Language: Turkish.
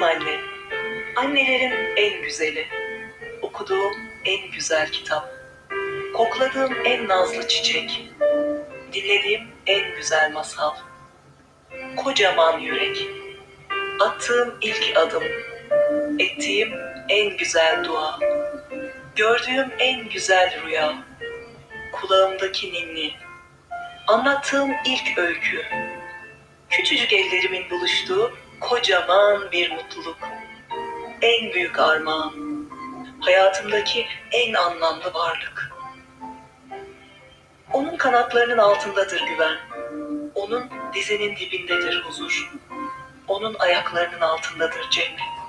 Sevdiğim anne, annelerin en güzeli, okuduğum en güzel kitap, kokladığım en nazlı çiçek, dinlediğim en güzel masal, kocaman yürek, attığım ilk adım, ettiğim en güzel dua, gördüğüm en güzel rüya, kulağımdaki ninni, anlattığım ilk öykü, küçücük ellerimin buluştuğu kocaman bir mutluluk, en büyük armağan, hayatımdaki en anlamlı varlık. Onun kanatlarının altındadır güven, onun dizinin dibindedir huzur, onun ayaklarının altındadır cennet.